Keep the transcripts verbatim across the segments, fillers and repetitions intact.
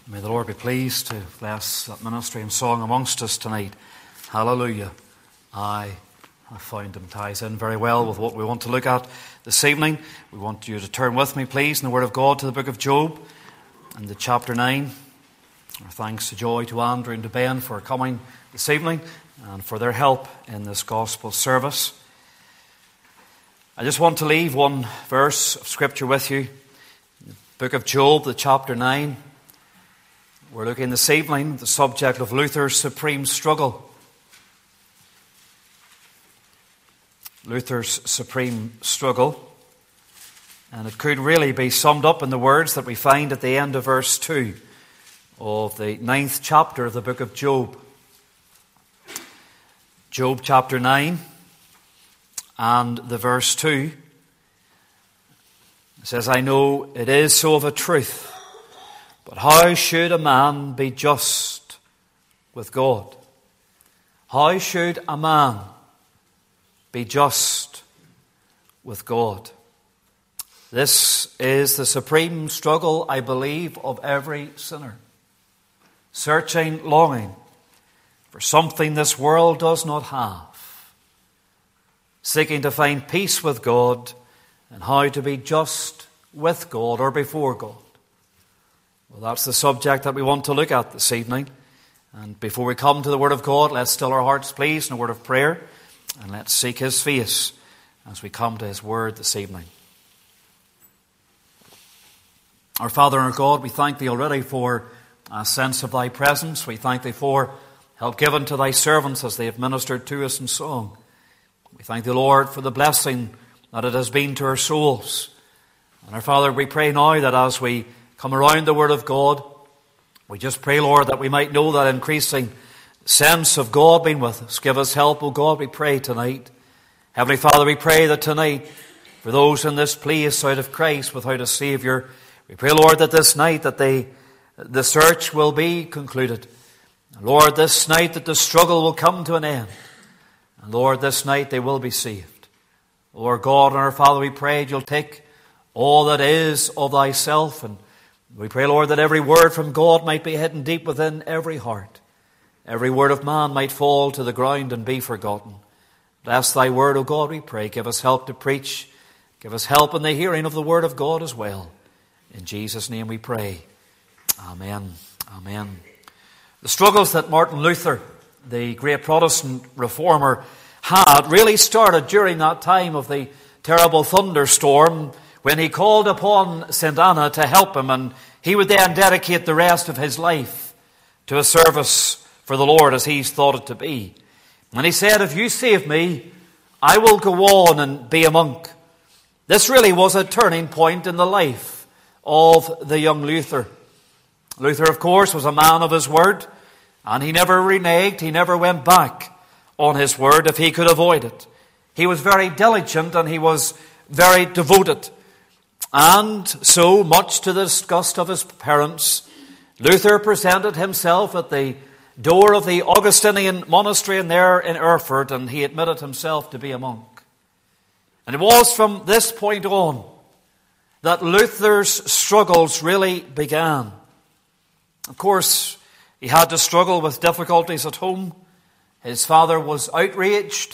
May the Lord be pleased to bless that ministry and song amongst us tonight. Hallelujah. I have found him ties in very well with what we want to look at this evening. We want you to turn with me, please, in the Word of God to the book of Job and the chapter nine. Our thanks to Joy, to Andrew and to Ben for coming this evening and for their help in this gospel service. I just want to leave one verse of Scripture with you. The book of Job, the chapter nine. We're looking this evening at the subject of Luther's supreme struggle. Luther's supreme struggle. And it could really be summed up in the words that we find at the end of verse two of the ninth chapter of the book of Job. Job chapter nine and the verse two. It says, I know it is so of a truth, but how should a man be just with God? How should a man be just with God? This is the supreme struggle, I believe, of every sinner. Searching, longing for something this world does not have. Seeking to find peace with God and how to be just with God or before God. Well, that's the subject that we want to look at this evening. And before we come to the Word of God, let's still our hearts, please, in a word of prayer. And let's seek His face as we come to His Word this evening. Our Father and our God, we thank Thee already for a sense of Thy presence. We thank Thee for help given to Thy servants as they have ministered to us in song. We thank Thee, Lord, for the blessing that it has been to our souls. And our Father, we pray now that as we come around the Word of God, we just pray, Lord, that we might know that increasing sense of God being with us. Give us help, O God, we pray tonight. Heavenly Father, we pray that tonight, for those in this place out of Christ without a Saviour, we pray, Lord, that this night that they, the search will be concluded. Lord, this night that the struggle will come to an end. And Lord, this night they will be saved. Lord God and our Father, we pray you'll take all that is of Thyself, and we pray, Lord, that every word from God might be hidden deep within every heart. Every word of man might fall to the ground and be forgotten. Bless Thy word, O God, we pray. Give us help to preach. Give us help in the hearing of the word of God as well. In Jesus' name we pray. Amen. Amen. The struggles that Martin Luther, the great Protestant reformer, had really started during that time of the terrible thunderstorm when he called upon Saint Anna to help him, and he would then dedicate the rest of his life to a service for the Lord as he's thought it to be. And he said, if you save me, I will go on and be a monk. This really was a turning point in the life of the young Luther. Luther, of course, was a man of his word, and he never reneged, he never went back on his word if he could avoid it. He was very diligent and he was very devoted. And so, much to the disgust of his parents, Luther presented himself at the door of the Augustinian monastery in there in Erfurt, and he admitted himself to be a monk. And it was from this point on that Luther's struggles really began. Of course, he had to struggle with difficulties at home. His father was outraged.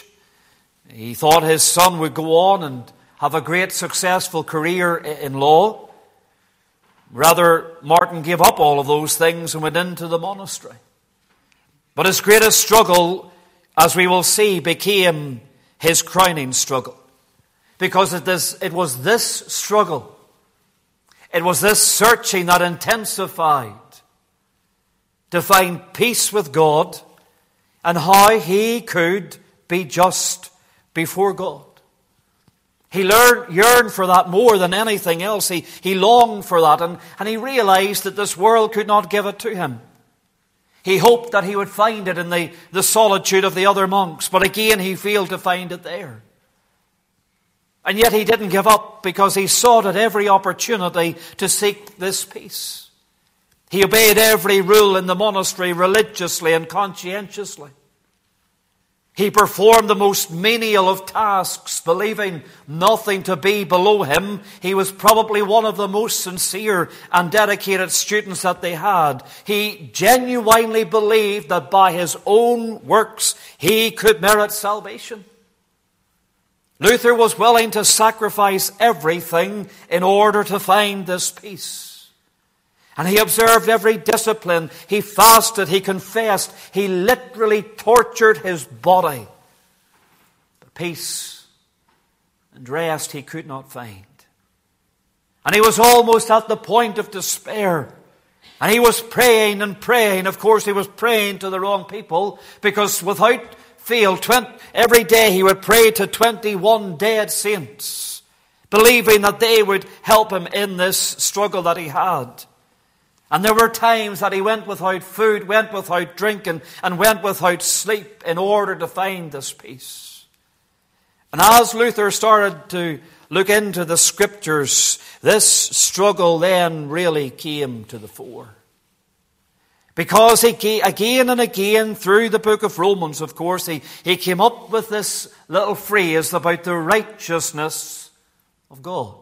He thought his son would go on and have a great successful career in law. Rather, Martin gave up all of those things and went into the monastery. But his greatest struggle, as we will see, became his crowning struggle. Because it, is, it was this struggle, it was this searching that intensified to find peace with God and how he could be just before God. He learned, yearned for that more than anything else. He, he longed for that, and, and he realized that this world could not give it to him. He hoped that he would find it in the, the solitude of the other monks, but again he failed to find it there. And yet he didn't give up, because he sought at every opportunity to seek this peace. He obeyed every rule in the monastery religiously and conscientiously. He performed the most menial of tasks, believing nothing to be below him. He was probably one of the most sincere and dedicated students that they had. He genuinely believed that by his own works he could merit salvation. Luther was willing to sacrifice everything in order to find this peace. And he observed every discipline. He fasted, he confessed, he literally tortured his body. But peace and rest he could not find. And he was almost at the point of despair. And he was praying and praying. Of course, he was praying to the wrong people, because without fail, every day he would pray to twenty-one dead saints, believing that they would help him in this struggle that he had. And there were times that he went without food, went without drinking, and went without sleep in order to find this peace. And as Luther started to look into the Scriptures, this struggle then really came to the fore. Because he, again and again, through the book of Romans, of course, he, he came up with this little phrase about the righteousness of God.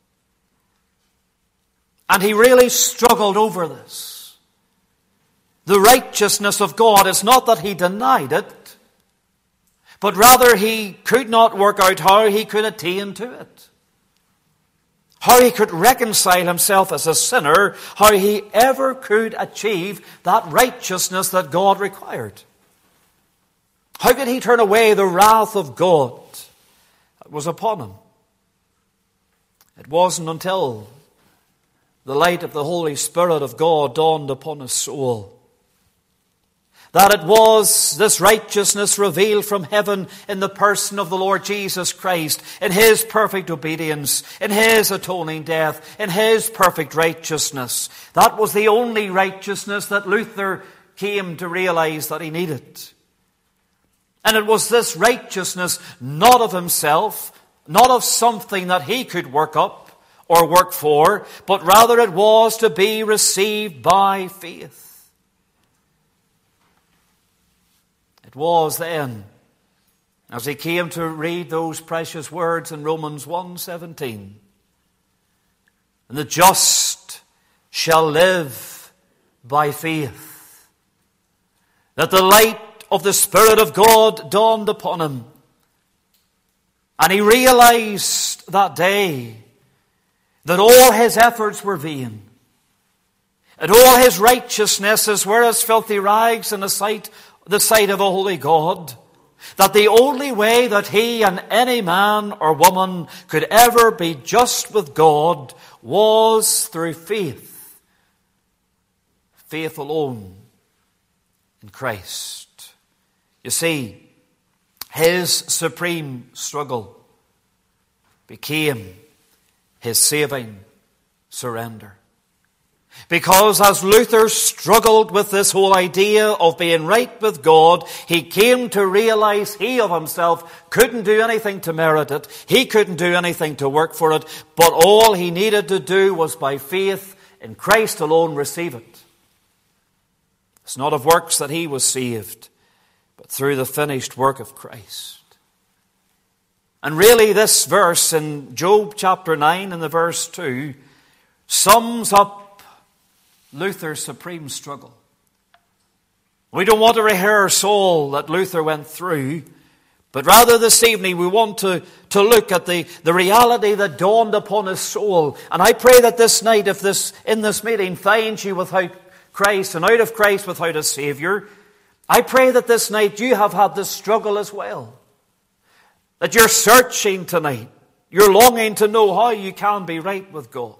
And he really struggled over this. The righteousness of God is not that he denied it, but rather he could not work out how he could attain to it. How he could reconcile himself as a sinner, how he ever could achieve that righteousness that God required. How could he turn away the wrath of God that was upon him? It wasn't until the light of the Holy Spirit of God dawned upon his soul that it was this righteousness revealed from heaven in the person of the Lord Jesus Christ, in his perfect obedience, in his atoning death, in his perfect righteousness. That was the only righteousness that Luther came to realize that he needed. And it was this righteousness, not of himself, not of something that he could work up or work for, but rather it was to be received by faith. It was then, as he came to read those precious words in Romans one seventeen, and the just shall live by faith, that the light of the Spirit of God dawned upon him. And he realized that day that all his efforts were vain, and all his righteousnesses were as filthy rags in the sight the sight of a holy God, that the only way that he and any man or woman could ever be just with God was through faith. Faith alone in Christ. You see, his supreme struggle became his saving surrender. Because as Luther struggled with this whole idea of being right with God, he came to realize he of himself couldn't do anything to merit it. He couldn't do anything to work for it. But all he needed to do was by faith in Christ alone receive it. It's not of works that he was saved, but through the finished work of Christ. And really this verse in Job chapter nine and the verse two sums up Luther's supreme struggle. We don't want to rehearse all that Luther went through, but rather this evening we want to, to look at the, the reality that dawned upon his soul. And I pray that this night, if this in this meeting finds you without Christ and out of Christ without a Savior, I pray that this night you have had this struggle as well. That you're searching tonight. You're longing to know how you can be right with God.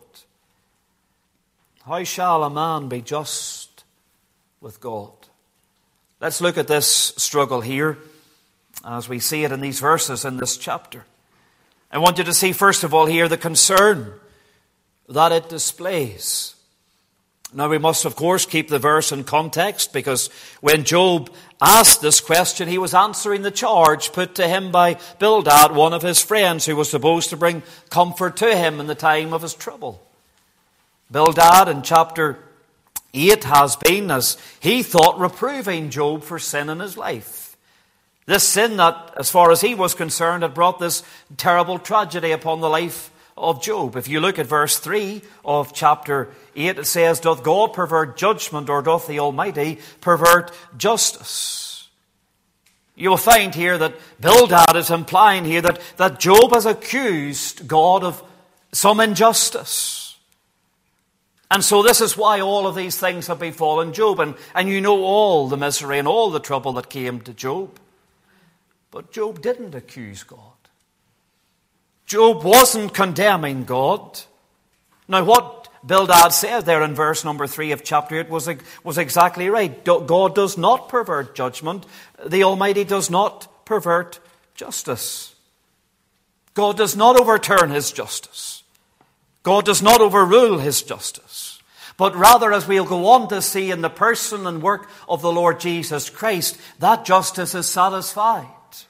How shall a man be just with God? Let's look at this struggle here as we see it in these verses in this chapter. I want you to see first of all here the concern that it displays. Now we must of course keep the verse in context, because when Job asked this question, he was answering the charge put to him by Bildad, one of his friends who was supposed to bring comfort to him in the time of his trouble. Bildad in chapter eight has been, as he thought, reproving Job for sin in his life. This sin that, as far as he was concerned, had brought this terrible tragedy upon the life of Job. If you look at verse three of chapter eight, it says, "Doth God pervert judgment, or doth the Almighty pervert justice?" You will find here that Bildad is implying here that, that Job has accused God of some injustice. And so this is why all of these things have befallen Job. And, and you know all the misery and all the trouble that came to Job. But Job didn't accuse God. Job wasn't condemning God. Now what Bildad said there in verse number three of chapter eight was, was exactly right. God does not pervert judgment. The Almighty does not pervert justice. God does not overturn his justice. God does not overrule his justice. But rather, as we'll go on to see in the person and work of the Lord Jesus Christ, that justice is satisfied.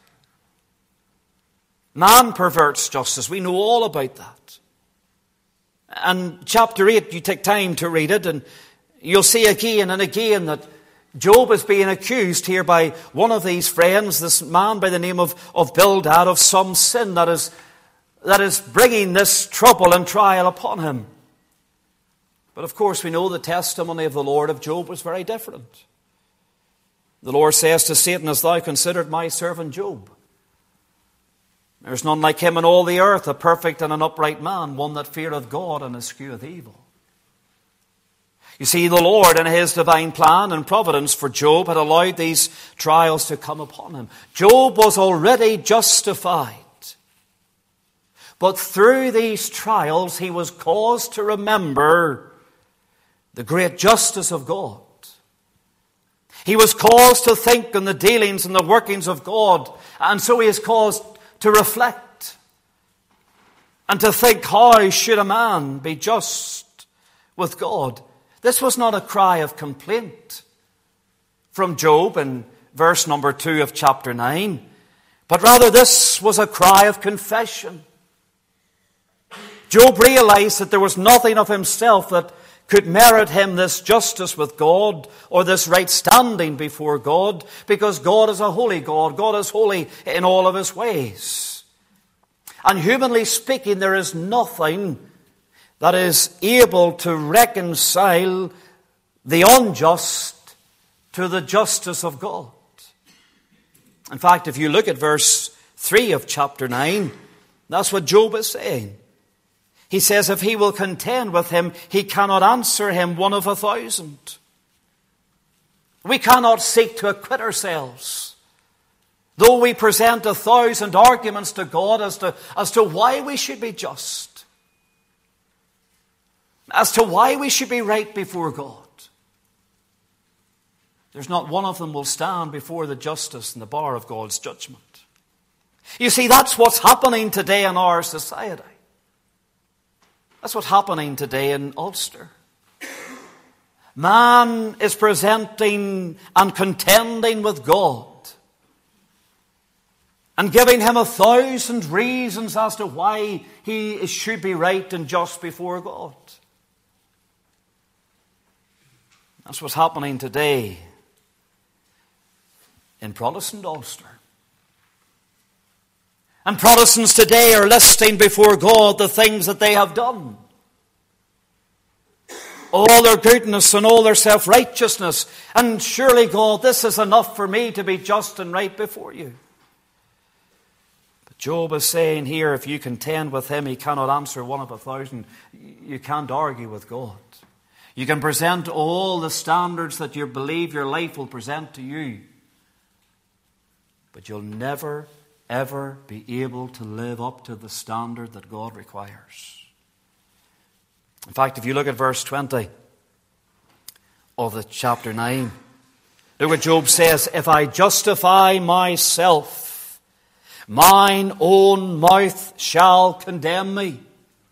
Man perverts justice. We know all about that. And chapter eight, you take time to read it, and you'll see again and again that Job is being accused here by one of these friends, this man by the name of, of Bildad, of some sin that is, that is bringing this trouble and trial upon him. But of course, we know the testimony of the Lord of Job was very different. The Lord says to Satan, "Hast thou considered my servant Job? There's none like him in all the earth, a perfect and an upright man, one that feareth God and escheweth evil." You see, the Lord in his divine plan and providence for Job had allowed these trials to come upon him. Job was already justified. But through these trials, he was caused to remember the great justice of God. He was caused to think on the dealings and the workings of God. And so he is caused to reflect and to think, how should a man be just with God? This was not a cry of complaint from Job in verse number two of chapter nine, but rather this was a cry of confession. Job realized that there was nothing of himself that could merit him this justice with God or this right standing before God, because God is a holy God. God is holy in all of his ways. And humanly speaking, there is nothing that is able to reconcile the unjust to the justice of God. In fact, if you look at verse three of chapter nine, that's what Job is saying. He says, if he will contend with him, he cannot answer him one of a thousand. We cannot seek to acquit ourselves. Though we present a thousand arguments to God as to, as to why we should be just. As to why we should be right before God. There's not one of them will stand before the justice and the bar of God's judgment. You see, that's what's happening today in our society. That's what's happening today in Ulster. Man is presenting and contending with God and giving him a thousand reasons as to why he should be right and just before God. That's what's happening today in Protestant Ulster. And Protestants today are listing before God the things that they have done. All their goodness and all their self-righteousness. And surely, God, this is enough for me to be just and right before you. But Job is saying here, if you contend with him, he cannot answer one of a thousand. You can't argue with God. You can present all the standards that you believe your life will present to you. But you'll never ever be able to live up to the standard that God requires. In fact, if you look at verse twenty of the chapter nine, look what Job says, if I justify myself, mine own mouth shall condemn me.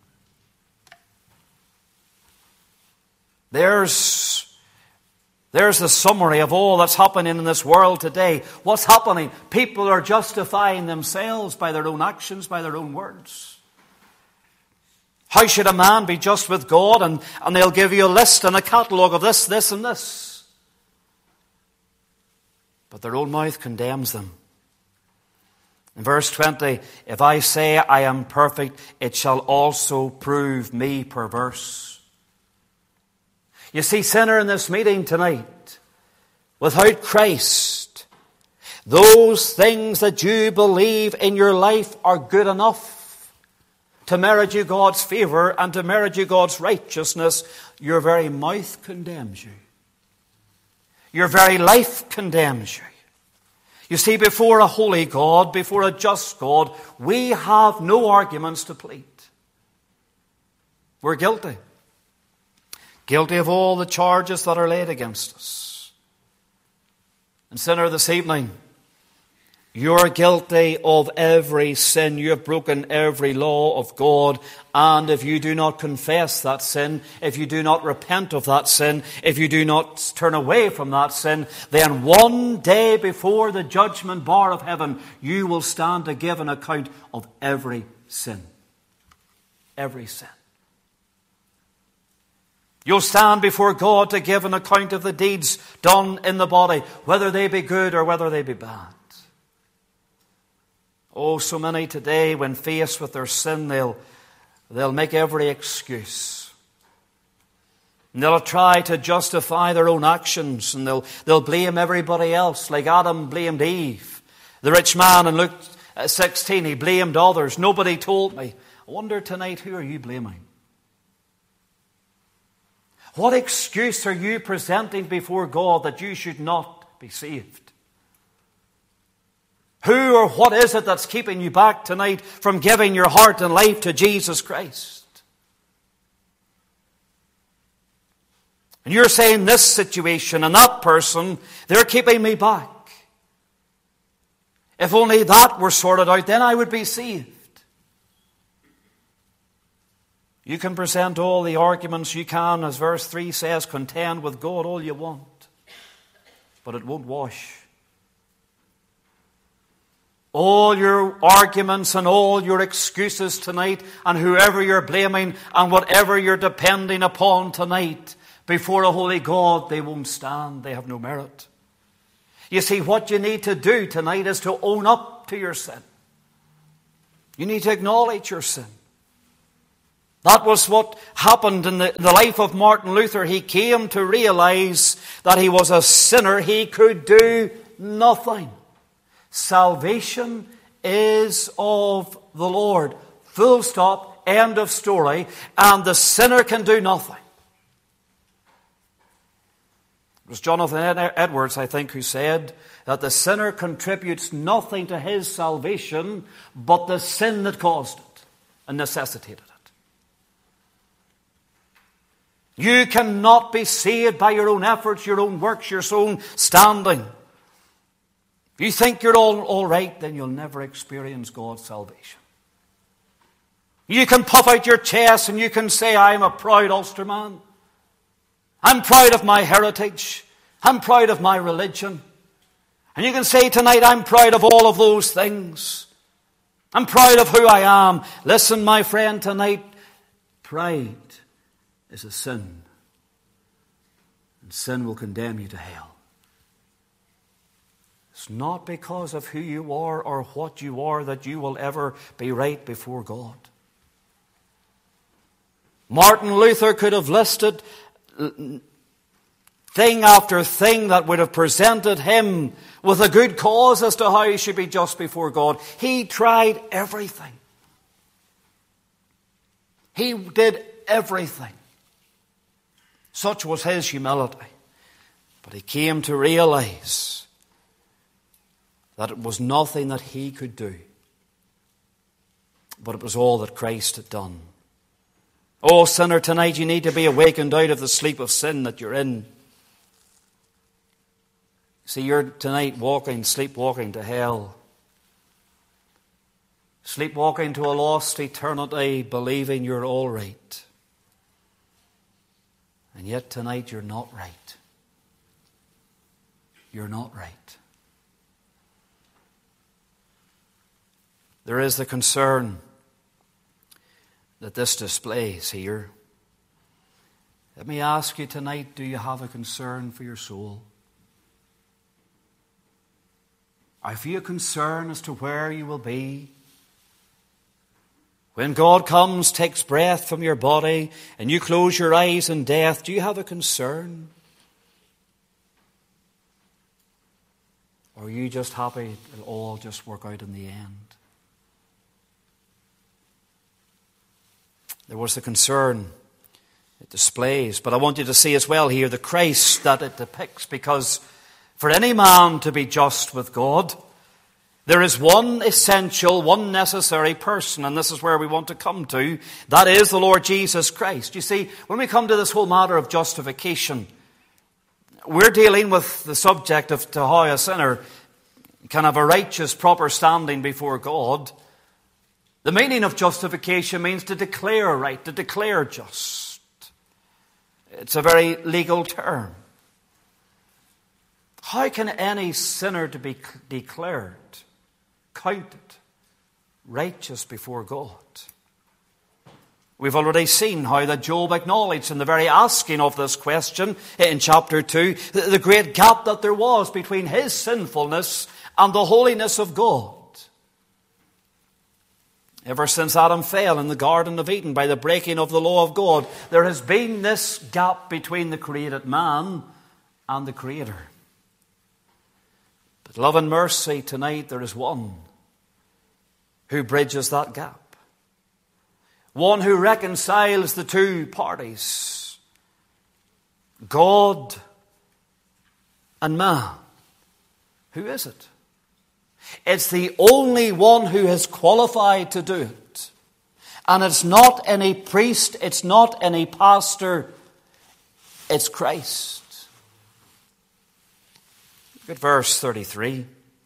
There's There's the summary of all that's happening in this world today. What's happening? People are justifying themselves by their own actions, by their own words. How should a man be just with God? And, and they'll give you a list and a catalogue of this, this, and this. But their own mouth condemns them. In verse twenty, if I say I am perfect, it shall also prove me perverse. You see, sinner, in this meeting tonight, without Christ, those things that you believe in your life are good enough to merit you God's favor and to merit you God's righteousness. Your very mouth condemns you. Your very life condemns you. You see, before a holy God, before a just God, we have no arguments to plead. We're guilty. Guilty of all the charges that are laid against us. And sinner, this evening, you're guilty of every sin. You have broken every law of God. And if you do not confess that sin, if you do not repent of that sin, if you do not turn away from that sin, then one day before the judgment bar of heaven, you will stand to give an account of every sin. Every sin. You'll stand before God to give an account of the deeds done in the body, whether they be good or whether they be bad. Oh, so many today, when faced with their sin, they'll, they'll make every excuse. And they'll try to justify their own actions, and they'll, they'll blame everybody else, like Adam blamed Eve. The rich man in Luke sixteen, he blamed others. Nobody told me. I wonder tonight, who are you blaming? What excuse are you presenting before God that you should not be saved? Who or what is it that's keeping you back tonight from giving your heart and life to Jesus Christ? And you're saying this situation and that person, they're keeping me back. If only that were sorted out, then I would be saved. You can present all the arguments you can, as verse three says, contend with God all you want. But it won't wash. All your arguments and all your excuses tonight, and whoever you're blaming and whatever you're depending upon tonight, before a holy God, they won't stand. They have no merit. You see, what you need to do tonight is to own up to your sin. You need to acknowledge your sin. That was what happened in the, the life of Martin Luther. He came to realize that he was a sinner. He could do nothing. Salvation is of the Lord. Full stop, end of story. And the sinner can do nothing. It was Jonathan Edwards, I think, who said that the sinner contributes nothing to his salvation but the sin that caused it and necessitated it. You cannot be saved by your own efforts, your own works, your own standing. If you think you're all, all right, then you'll never experience God's salvation. You can puff out your chest and you can say, I'm a proud Ulsterman. I'm proud of my heritage. I'm proud of my religion. And you can say tonight, I'm proud of all of those things. I'm proud of who I am. Listen, my friend, tonight, pride is a sin. And sin will condemn you to hell. It's not because of who you are or what you are that you will ever be right before God. Martin Luther could have listed thing after thing that would have presented him with a good cause as to how he should be just before God. He tried everything. He did everything. Such was his humility. But he came to realize that it was nothing that he could do, but it was all that Christ had done. Oh, sinner, tonight you need to be awakened out of the sleep of sin that you're in. See, you're tonight walking, sleepwalking to hell. Sleepwalking to a lost eternity, believing you're all right. And yet tonight you're not right. You're not right. There is the concern that this displays here. Let me ask you tonight, do you have a concern for your soul? Have you a concern as to where you will be? When God comes, takes breath from your body, and you close your eyes in death, do you have a concern? Or are you just happy it'll all just work out in the end? There was the concern it displays. But I want you to see as well here the Christ that it depicts, because for any man to be just with God, there is one essential, one necessary person, and this is where we want to come to. That is the Lord Jesus Christ. You see, when we come to this whole matter of justification, we're dealing with the subject of to how a sinner can have a righteous, proper standing before God. The meaning of justification means to declare right, to declare just. It's a very legal term. How can any sinner to be declared, counted, righteous before God? We've already seen how that Job acknowledged in the very asking of this question in chapter two, the great gap that there was between his sinfulness and the holiness of God. Ever since Adam fell in the Garden of Eden by the breaking of the law of God, there has been this gap between the created man and the Creator. But love and mercy, tonight there is one who bridges that gap. One who reconciles the two parties. God and man. Who is it? It's the only one who is qualified to do it. And it's not any priest, it's not any pastor, it's Christ. Look at verse thirty-three.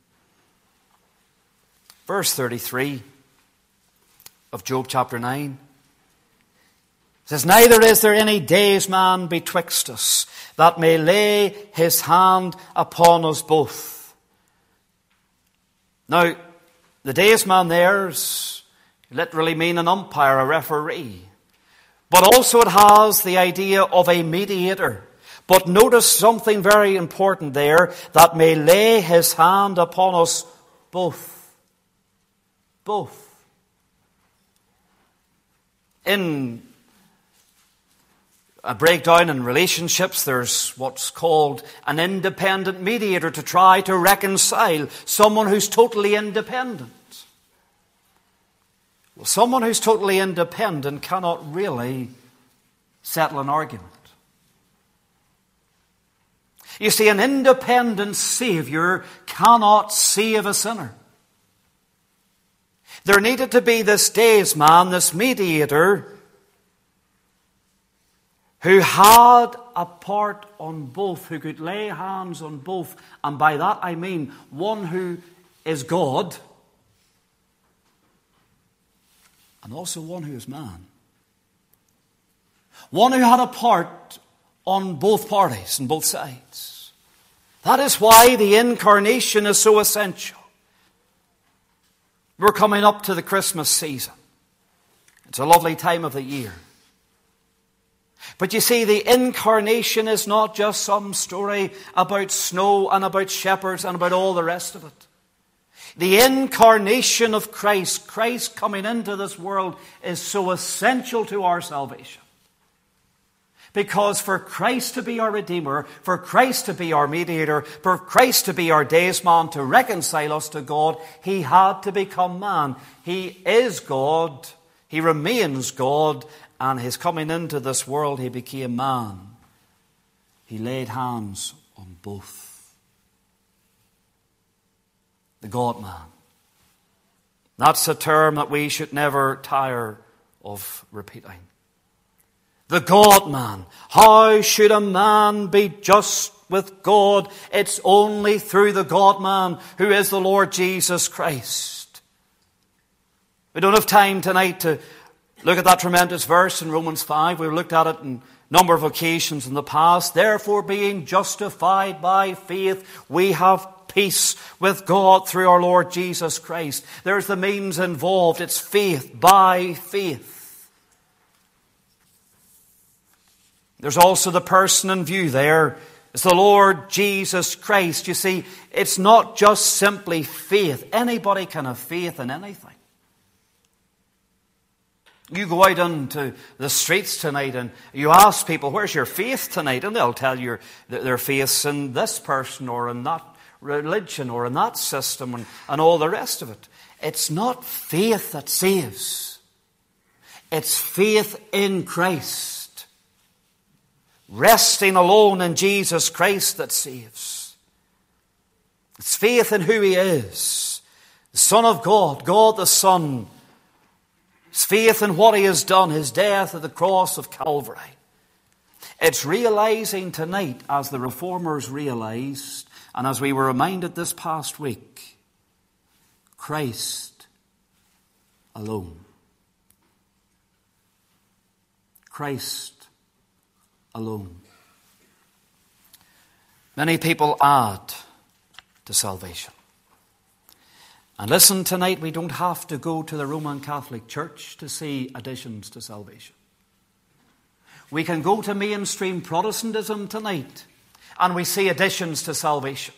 Verse thirty-three of Job chapter nine. It says, neither is there any daysman betwixt us that may lay his hand upon us both. Now, the daysman there is literally mean an umpire, a referee. But also it has the idea of a mediator. But notice something very important there, that may lay his hand upon us both. Both. In a breakdown in relationships, there's what's called an independent mediator to try to reconcile someone who's totally independent. Well, someone who's totally independent cannot really settle an argument. You see, an independent Savior cannot save a sinner. There needed to be this daysman, this mediator, who had a part on both, who could lay hands on both. And by that I mean one who is God and also one who is man. One who had a part on both parties, on both sides. That is why the incarnation is so essential. We're coming up to the Christmas season. It's a lovely time of the year. But you see, the incarnation is not just some story about snow and about shepherds and about all the rest of it. The incarnation of Christ, Christ coming into this world, is so essential to our salvation. Because for Christ to be our Redeemer, for Christ to be our mediator, for Christ to be our daysman, to reconcile us to God, He had to become man. He is God. He remains God. And His coming into this world, He became man. He laid hands on both. The God-man. That's a term that we should never tire of repeating. The God-man. How should a man be just with God? It's only through the God-man, who is the Lord Jesus Christ. We don't have time tonight to look at that tremendous verse in Romans five. We've looked at it on a number of occasions in the past. Therefore, being justified by faith, we have peace with God through our Lord Jesus Christ. There's the means involved. It's faith, by faith. There's also the person in view there, It's the Lord Jesus Christ. You see, it's not just simply faith. Anybody can have faith in anything. You go out into the streets tonight and you ask people, where's your faith tonight? And they'll tell you their faith's in this person or in that religion or in that system and, and all the rest of it. It's not faith that saves. It's faith in Christ. Resting alone in Jesus Christ that saves. It's faith in who He is. The Son of God, God the Son. It's faith in what He has done, His death at the cross of Calvary. It's realizing tonight, as the Reformers realized, and as we were reminded this past week, Christ alone. Christ alone. Many people add to salvation. And listen, tonight we don't have to go to the Roman Catholic Church to see additions to salvation. We can go to mainstream Protestantism tonight and we see additions to salvation.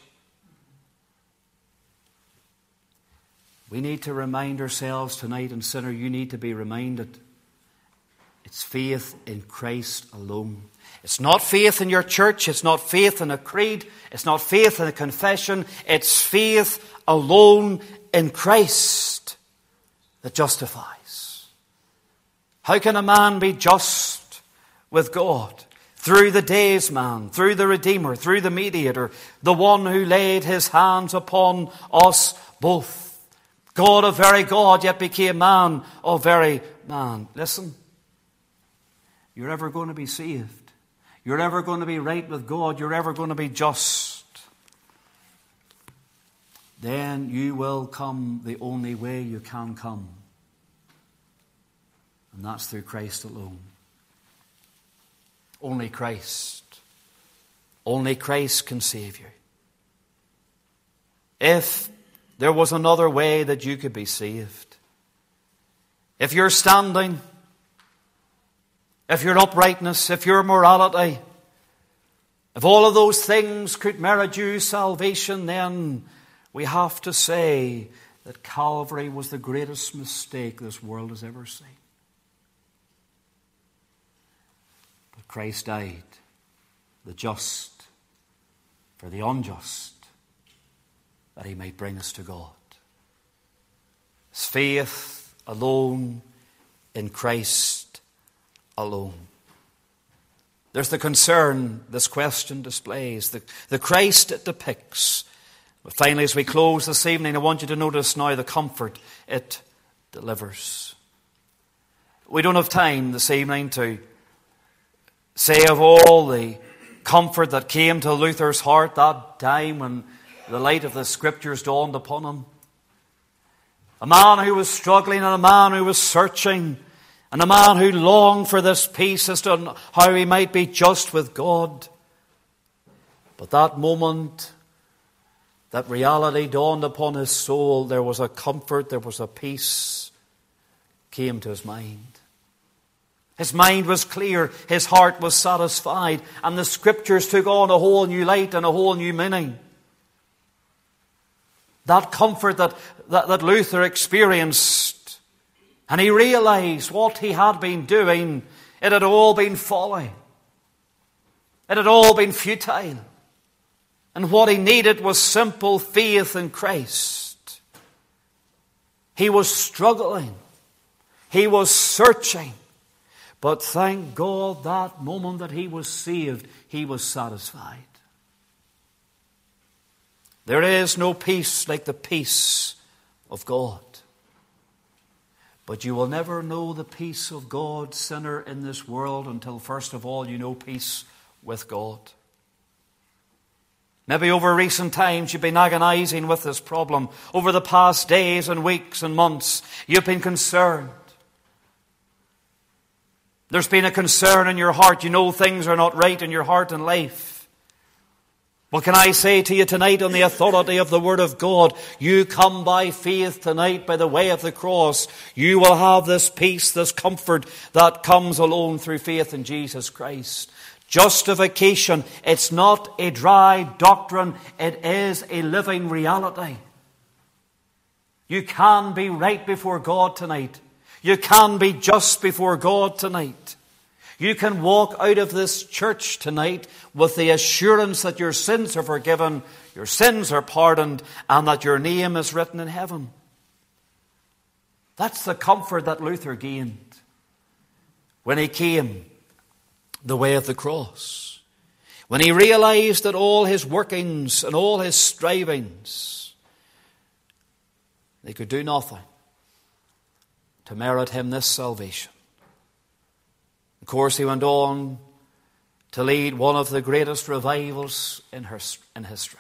We need to remind ourselves tonight, and sinner, you need to be reminded, it's faith in Christ alone. It's not faith in your church. It's not faith in a creed. It's not faith in a confession. It's faith alone in Christ that justifies. How can a man be just with God? Through the days man, through the Redeemer, through the Mediator, the one who laid His hands upon us both. God of very God, yet became man of very man. Listen, you're ever going to be saved. You're ever going to be right with God. You're ever going to be just. Then you will come the only way you can come. And that's through Christ alone. Only Christ. Only Christ can save you. If there was another way that you could be saved, if your standing, if your uprightness, if your morality, if all of those things could merit you salvation, then we have to say that Calvary was the greatest mistake this world has ever seen. But Christ died, the just for the unjust, that He might bring us to God. It's faith alone in Christ alone. There's the concern this question displays, the, the Christ it depicts. But finally, as we close this evening, I want you to notice now the comfort it delivers. We don't have time this evening to say of all the comfort that came to Luther's heart that time when the light of the Scriptures dawned upon him. A man who was struggling and a man who was searching and a man who longed for this peace as to how he might be just with God. But that moment, that reality dawned upon his soul. There was a comfort, there was a peace came to his mind. His mind was clear, his heart was satisfied, and the Scriptures took on a whole new light and a whole new meaning. That comfort that, that, that Luther experienced, and he realized what he had been doing, it had all been folly. It had all been futile. And what he needed was simple faith in Christ. He was struggling. He was searching. But thank God that moment that he was saved, he was satisfied. There is no peace like the peace of God. But you will never know the peace of God, sinner, in this world until first of all you know peace with God. Maybe over recent times you've been agonizing with this problem. Over the past days and weeks and months, you've been concerned. There's been a concern in your heart. You know things are not right in your heart and life. What can I say to you tonight on the authority of the Word of God? You come by faith tonight by the way of the cross. You will have this peace, this comfort that comes alone through faith in Jesus Christ. Justification, it's not a dry doctrine, it is a living reality. You can be right before God tonight. You can be just before God tonight. You can walk out of this church tonight with the assurance that your sins are forgiven, your sins are pardoned, and that your name is written in heaven. That's the comfort that Luther gained when he came the way of the cross. When he realized that all his workings and all his strivings, they could do nothing to merit him this salvation. Of course, he went on to lead one of the greatest revivals in history,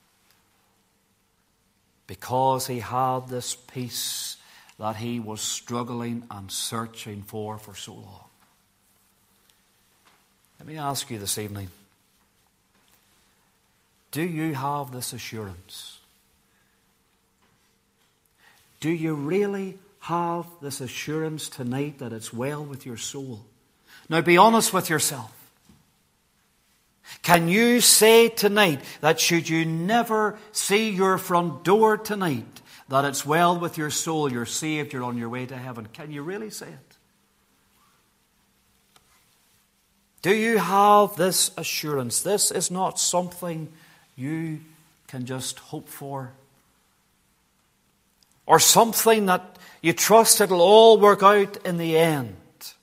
because he had this peace that he was struggling and searching for for so long. Let me ask you this evening, do you have this assurance? Do you really have this assurance tonight that it's well with your soul? Now be honest with yourself. Can you say tonight that should you never see your front door tonight, that it's well with your soul, you're saved, you're on your way to heaven? Can you really say it? Do you have this assurance? This is not something you can just hope for, or something that you trust it'll all work out in the end.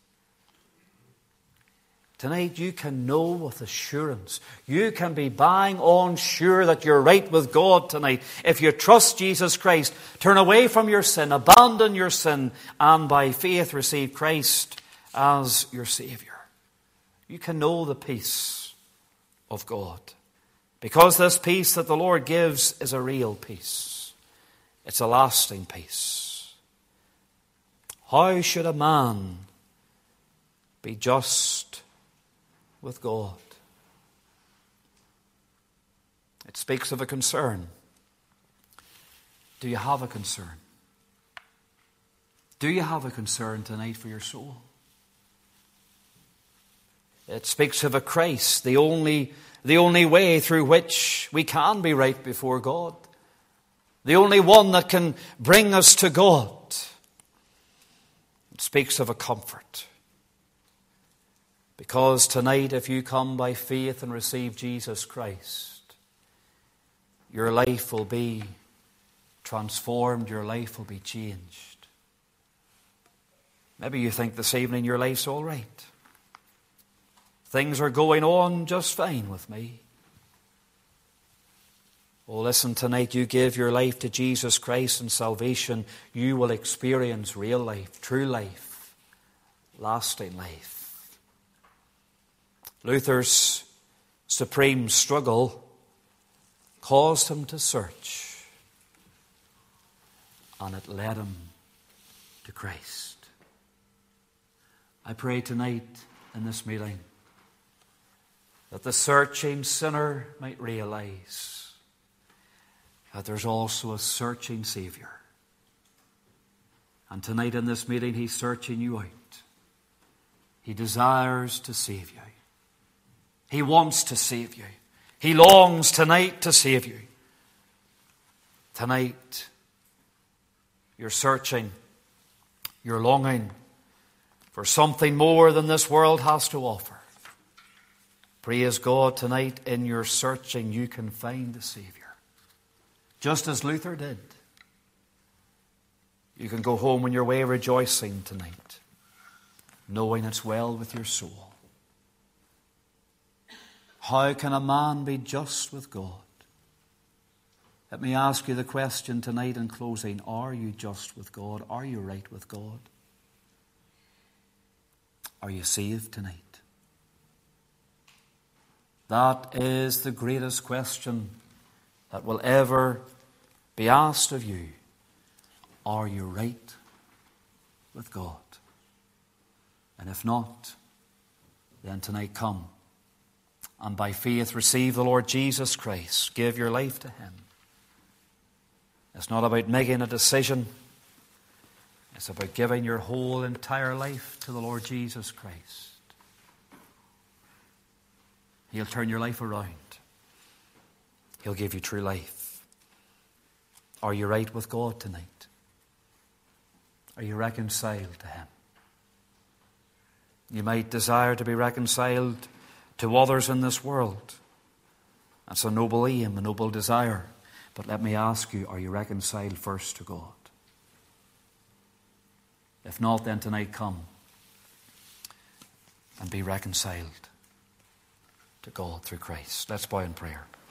Tonight you can know with assurance. You can be bang on sure that you're right with God tonight. If you trust Jesus Christ, turn away from your sin, abandon your sin, and by faith receive Christ as your Savior. You can know the peace of God. Because this peace that the Lord gives is a real peace. It's a lasting peace. How should a man be just with God? It speaks of a concern. Do you have a concern? Do you have a concern tonight for your soul? It speaks of a Christ, the only, the only way through which we can be right before God. The only one that can bring us to God. It speaks of a comfort. Because tonight, if you come by faith and receive Jesus Christ, your life will be transformed, your life will be changed. Maybe you think this evening your life's all right. Things are going on just fine with me. Oh, listen, tonight you give your life to Jesus Christ and salvation, you will experience real life, true life, lasting life. Luther's supreme struggle caused him to search, and it led him to Christ. I pray tonight in this meeting that the searching sinner might realize that there's also a searching Savior. And tonight in this meeting, He's searching you out. He desires to save you. He wants to save you. He longs tonight to save you. Tonight, you're searching, you're longing for something more than this world has to offer. Praise God, tonight in your searching you can find the Savior. Just as Luther did. You can go home on your way rejoicing tonight, knowing it's well with your soul. How can a man be just with God? Let me ask you the question tonight in closing. Are you just with God? Are you right with God? Are you saved tonight? That is the greatest question that will ever be asked of you. Are you right with God? And if not, then tonight come and by faith receive the Lord Jesus Christ. Give your life to Him. It's not about making a decision. It's about giving your whole entire life to the Lord Jesus Christ. He'll turn your life around. He'll give you true life. Are you right with God tonight? Are you reconciled to Him? You might desire to be reconciled to others in this world. That's a noble aim, a noble desire. But let me ask you, are you reconciled first to God? If not, then tonight come and be reconciled to God through Christ. Let's bow in prayer.